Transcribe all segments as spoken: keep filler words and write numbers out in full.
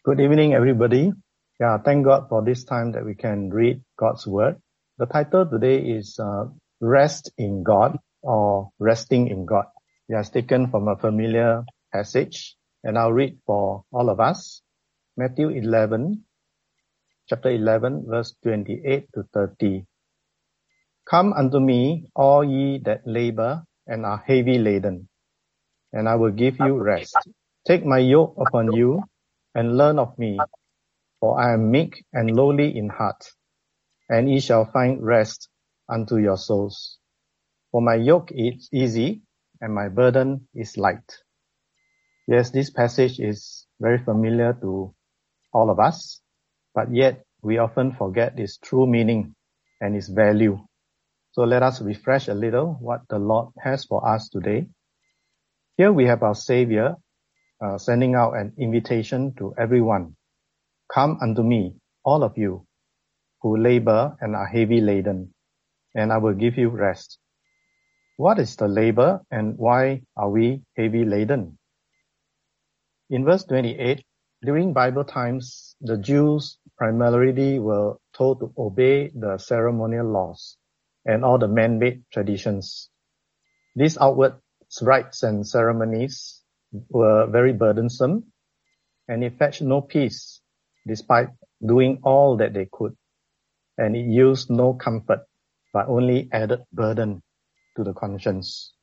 Good evening, everybody. Yeah, thank God for this time that we can read God's Word. The title today is uh, Rest in God or Resting in God. It has taken from a familiar passage, and I'll read for all of us. Matthew eleven, chapter eleven, verse twenty-eight to thirty. Come unto me, all ye that labor and are heavy laden, and I will give you rest. Take my yoke upon you and learn of me, for I am meek and lowly in heart, and ye shall find rest unto your souls. For my yoke is easy, and my burden is light. Yes, this passage is very familiar to all of us, but yet we often forget its true meaning and its value. So let us refresh a little what the Lord has for us today. Here we have our Savior uh, sending out an invitation to everyone. Come unto me, all of you, who labor and are heavy laden, and I will give you rest. What is the labor and why are we heavy laden? In verse twenty-eight, during Bible times, the Jews primarily were told to obey the ceremonial laws and all the man-made traditions. These outward rites and ceremonies were very burdensome, and it fetched no peace despite doing all that they could. And it used no comfort, but only added burden to the conscience.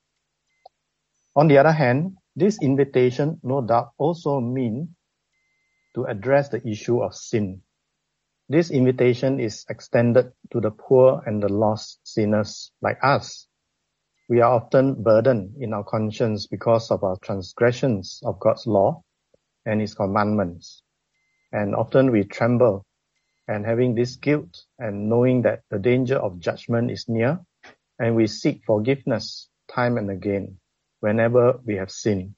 On the other hand, this invitation no doubt also means to address the issue of sin. This invitation is extended to the poor and the lost sinners like us. We are often burdened in our conscience because of our transgressions of God's law and His commandments. And often we tremble, and having this guilt and knowing that the danger of judgment is near, and we seek forgiveness time and again whenever we have sinned.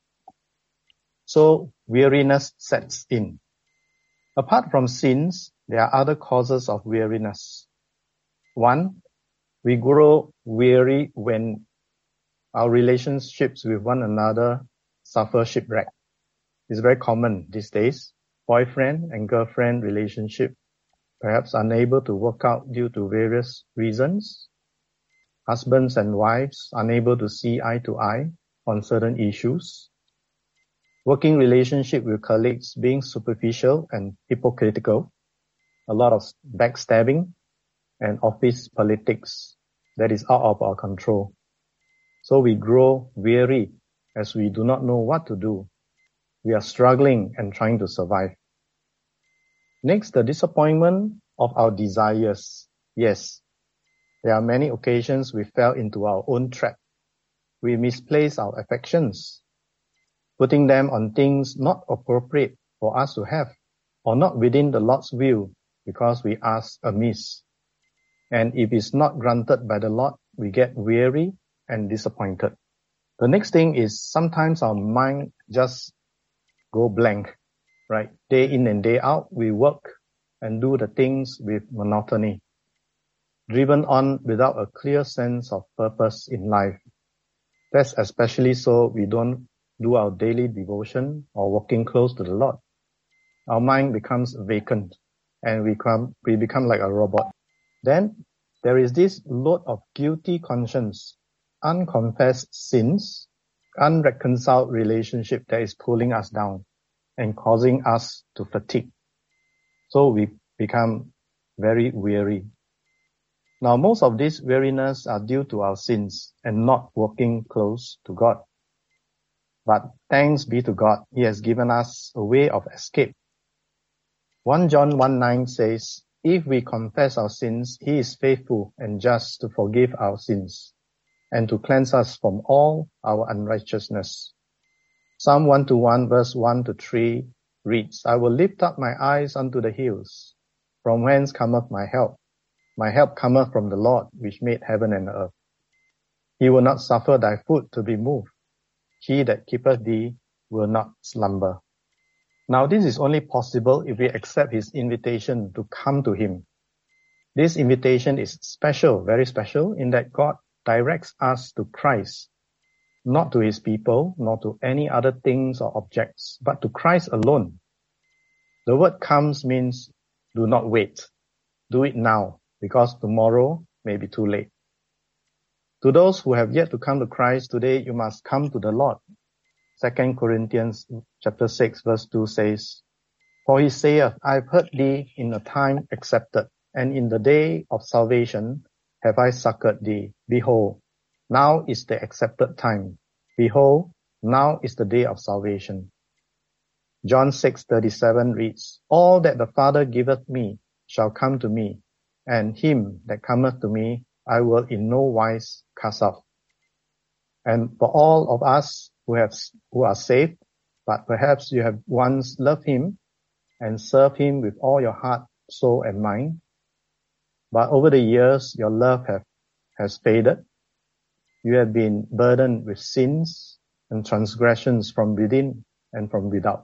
So weariness sets in. Apart from sins, there are other causes of weariness. One, we grow weary when our relationships with one another suffer shipwreck. It's very common these days. Boyfriend and girlfriend relationship perhaps unable to work out due to various reasons. Husbands and wives unable to see eye to eye on certain issues. Working relationship with colleagues being superficial and hypocritical. A lot of backstabbing and office politics that is out of our control. So we grow weary as we do not know what to do. We are struggling and trying to survive. Next, the disappointment of our desires. Yes, there are many occasions we fell into our own trap. We misplace our affections, putting them on things not appropriate for us to have, or not within the Lord's will because we ask amiss. And if it's not granted by the Lord, we get weary and disappointed. The next thing is sometimes our mind just go blank. Right? Day in and day out, we work and do the things with monotony, driven on without a clear sense of purpose in life. That's especially so we don't do our daily devotion or walking close to the Lord. Our mind becomes vacant and we become, we become like a robot. Then there is this load of guilty conscience, unconfessed sins, unreconciled relationship that is pulling us down and causing us to fatigue. So we become very weary. Now, most of this weariness are due to our sins and not walking close to God. But thanks be to God, He has given us a way of escape. First John one nine says, if we confess our sins, He is faithful and just to forgive our sins and to cleanse us from all our unrighteousness. Psalm one oh one verse one to three reads, I will lift up my eyes unto the hills, from whence cometh my help. My help cometh from the Lord, which made heaven and earth. He will not suffer thy foot to be moved. He that keepeth thee will not slumber. Now this is only possible if we accept His invitation to come to Him. This invitation is special, very special, in that God directs us to Christ, not to His people, nor to any other things or objects, but to Christ alone. The word comes means do not wait. Do it now, because tomorrow may be too late. To those who have yet to come to Christ today, you must come to the Lord. Second Corinthians chapter six verse two says, For he saith, I have heard thee in a time accepted, and in the day of salvation have I succored thee. Behold, now is the accepted time. Behold, now is the day of salvation. John six thirty-seven reads, All that the Father giveth me shall come to me, and him that cometh to me I will in no wise cast off. And for all of us who have who are saved, but perhaps you have once loved him and served him with all your heart, soul, and mind, but over the years your love have, has faded. You have been burdened with sins and transgressions from within and from without.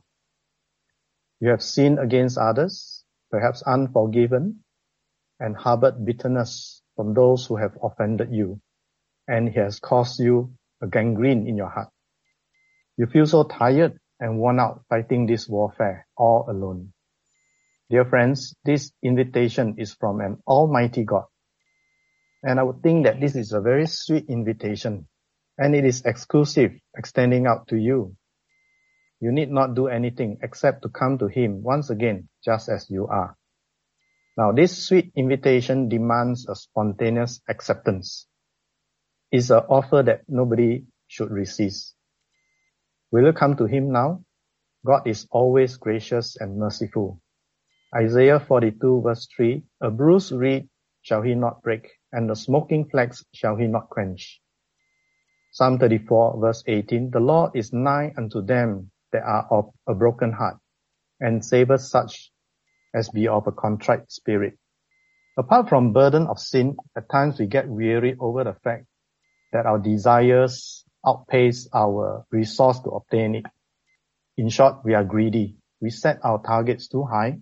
You have sinned against others, perhaps unforgiven, and harbored bitterness from those who have offended you, and he has caused you a gangrene in your heart. You feel so tired and worn out fighting this warfare all alone. Dear friends, this invitation is from an almighty God. And I would think that this is a very sweet invitation, and it is exclusive, extending out to you. You need not do anything except to come to him once again, just as you are. Now, this sweet invitation demands a spontaneous acceptance. It's an offer that nobody should resist. Will you come to him now? God is always gracious and merciful. Isaiah forty-two verse three, A bruised reed shall he not break, and the smoking flax shall he not quench. Psalm thirty-four verse eighteen, The Lord is nigh unto them that are of a broken heart, and saveth such as be of a contrite spirit. Apart from burden of sin, at times we get weary over the fact that our desires outpace our resource to obtain it. In short, we are greedy. We set our targets too high.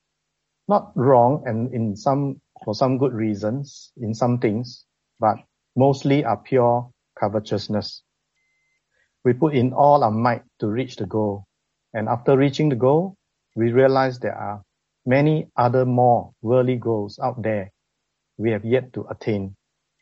Not wrong, and in some, for some good reasons, in some things, but mostly are pure covetousness. We put in all our might to reach the goal. And after reaching the goal, we realize there are many other more worldly goals out there we have yet to attain.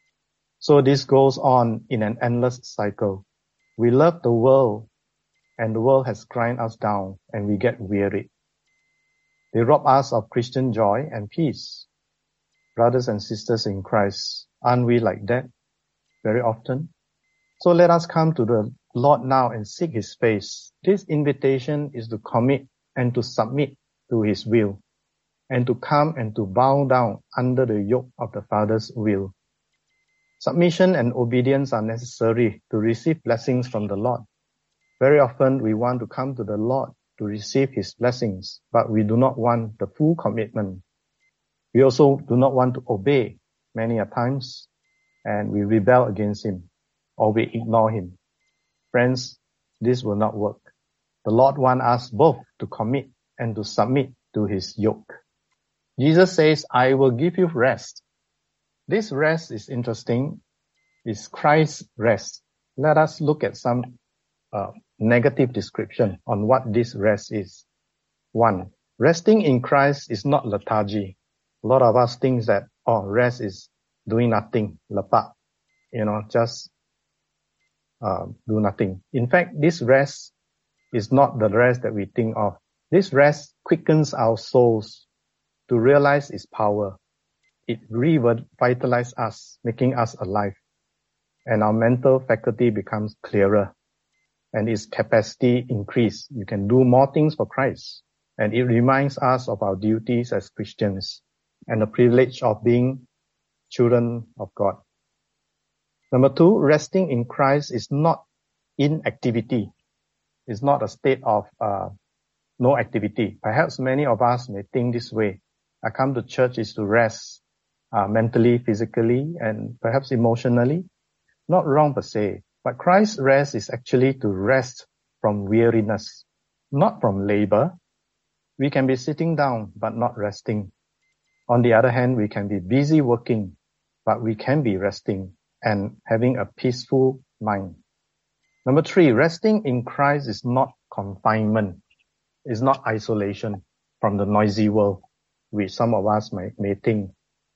So this goes on in an endless cycle. We love the world, and the world has grind us down, and we get wearied. They rob us of Christian joy and peace. Brothers and sisters in Christ, aren't we like that very often? So let us come to the Lord now and seek his face. This invitation is to commit and to submit to his will, and to come and to bow down under the yoke of the Father's will. Submission and obedience are necessary to receive blessings from the Lord. Very often we want to come to the Lord to receive his blessings, but we do not want the full commitment. We also do not want to obey many a times, and we rebel against him, or we ignore him. Friends, this will not work. The Lord wants us both to commit and to submit to his yoke. Jesus says, I will give you rest. This rest is interesting. It's Christ's rest. Let us look at some uh, negative description on what this rest is. One, resting in Christ is not lethargy. A lot of us think that, oh, rest is doing nothing, lepak, you know, just uh, do nothing. In fact, this rest is not the rest that we think of. This rest quickens our souls to realize its power. It revitalizes us, making us alive. And our mental faculty becomes clearer, and its capacity increase. You can do more things for Christ. And it reminds us of our duties as Christians and the privilege of being children of God. Number two, resting in Christ is not inactivity. It's not a state of uh, no activity. Perhaps many of us may think this way. I come to church is to rest uh, mentally, physically, and perhaps emotionally. Not wrong per se, but Christ's rest is actually to rest from weariness, not from labor. We can be sitting down but not resting. On the other hand, we can be busy working, but we can be resting and having a peaceful mind. Number three, resting in Christ is not confinement. It's not isolation. from the noisy world, which some of us may, may think,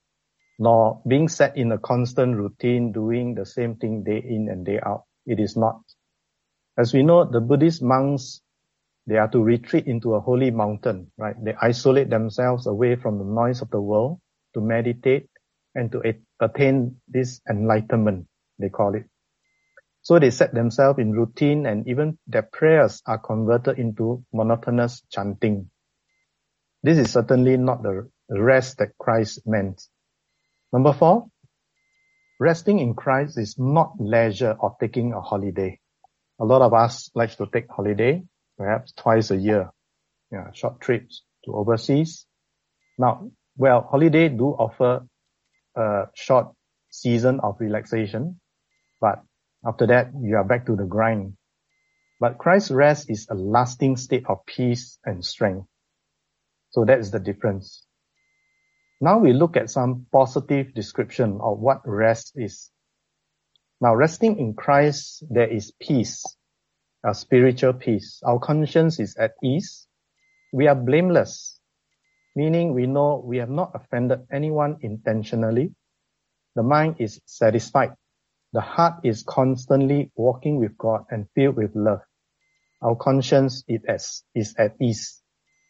nor being set in a constant routine, doing the same thing day in and day out. It is not. As we know, the Buddhist monks, they are to retreat into a holy mountain, right? They isolate themselves away from the noise of the world to meditate and to attain this enlightenment, they call it. So they set themselves in routine, and even their prayers are converted into monotonous chanting. This is certainly not the rest that Christ meant. Number four, resting in Christ is not leisure or taking a holiday. A lot of us like to take holiday, perhaps twice a year, yeah, short trips to overseas. Now, well, holiday do offer a short season of relaxation, but after that, you are back to the grind. But Christ's rest is a lasting state of peace and strength. So that is the difference. Now we look at some positive description of what rest is. Now, resting in Christ, there is peace, a spiritual peace. Our conscience is at ease. We are blameless, meaning we know we have not offended anyone intentionally. The mind is satisfied. The heart is constantly walking with God and filled with love. Our conscience is at, is at ease.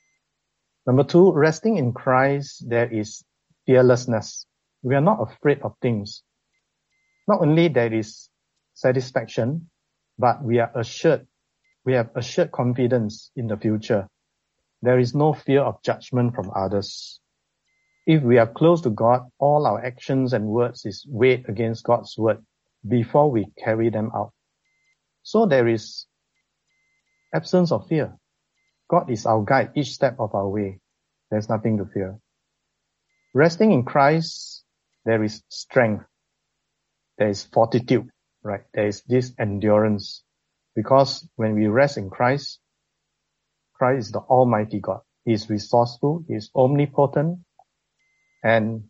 Number two, resting in Christ, there is fearlessness. We are not afraid of things. Not only there is satisfaction, but we are assured, we have assured confidence in the future. There is no fear of judgment from others. If we are close to God, all our actions and words is weighed against God's word before we carry them out. So there is absence of fear. God is our guide each step of our way. There's nothing to fear. Resting in Christ, there is strength. There is fortitude, right? There is this endurance. Because when we rest in Christ, Christ is the Almighty God. He is resourceful. He is omnipotent. And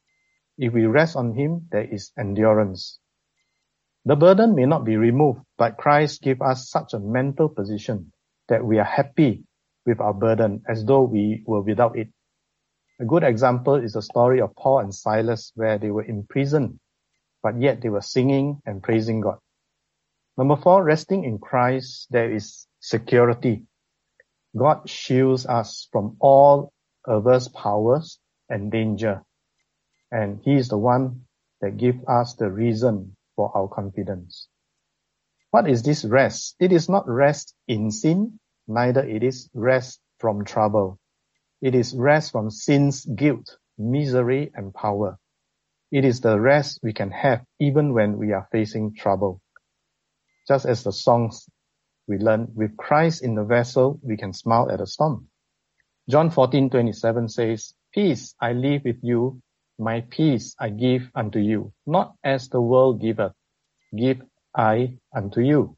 if we rest on Him, there is endurance. The burden may not be removed, but Christ gives us such a mental position that we are happy with our burden as though we were without it. A good example is the story of Paul and Silas, where they were in prison, but yet they were singing and praising God. Number four, resting in Christ, there is security. God shields us from all adverse powers and danger. And He is the one that gives us the reason for our confidence. What is this rest? It is not rest in sin, neither it is rest from trouble. It is rest from sin's guilt, misery, and power. It is the rest we can have even when we are facing trouble. Just as the songs we learn, with Christ in the vessel, we can smile at a storm. John fourteen twenty-seven says, "Peace I leave with you, my peace I give unto you. Not as the world giveth, give I unto you."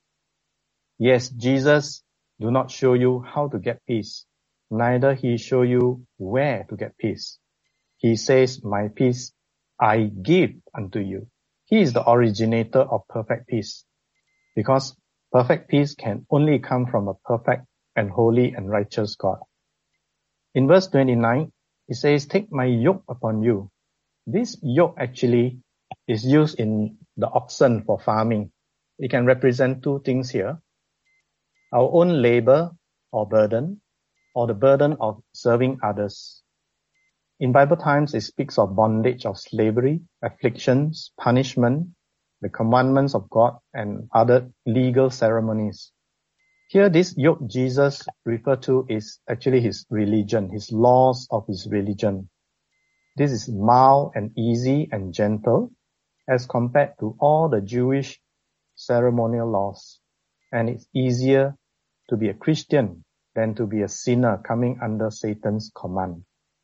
Yes, Jesus do not show you how to get peace. Neither He show you where to get peace. He says, "My peace I give unto you." He is the originator of perfect peace. Because perfect peace can only come from a perfect and holy and righteous God. In verse twenty-nine, it says, "Take my yoke upon you." This yoke actually is used in the oxen for farming. It can represent two things here. Our own labor or burden, or the burden of serving others. In Bible times, it speaks of bondage of slavery, afflictions, punishment, the commandments of God, and other legal ceremonies. Here, this yoke Jesus referred to is actually His religion, His laws of His religion. This is mild and easy and gentle as compared to all the Jewish ceremonial laws. And it's easier to be a Christian than to be a sinner coming under Satan's command.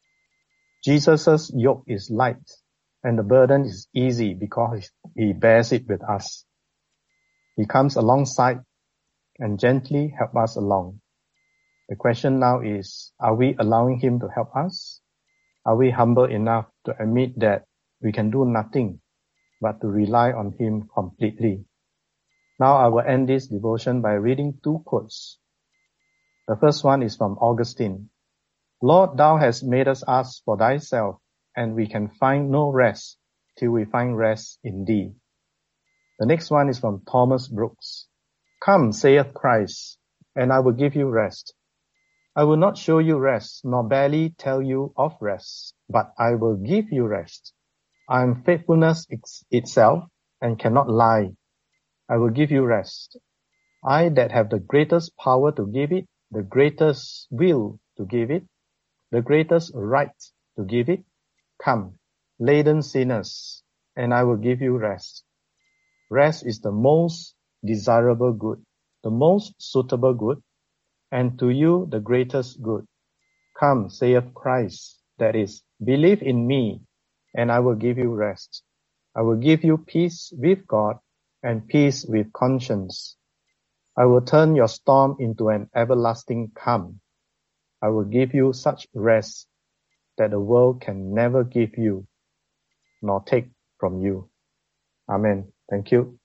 Jesus' yoke is light and the burden is easy because He bears it with us. He comes alongside and gently help us along. The question now is, are we allowing Him to help us? Are we humble enough to admit that we can do nothing but to rely on Him completely? Now I will end this devotion by reading two quotes. The first one is from Augustine. Lord, thou hast made us ask for thyself, and we can find no rest till we find rest in thee. The next one is from Thomas Brooks. Come, saith Christ, and I will give you rest. I will not show you rest, nor barely tell you of rest, but I will give you rest. I am faithfulness itself, and cannot lie. I will give you rest. I that have the greatest power to give it, the greatest will to give it, the greatest right to give it. Come, laden sinners, and I will give you rest. Rest is the most desirable good, the most suitable good, and to you the greatest good. Come, saith Christ, that is, believe in me, and I will give you rest. I will give you peace with God and peace with conscience. I will turn your storm into an everlasting calm. I will give you such rest that the world can never give you, nor take from you. Amen. Thank you.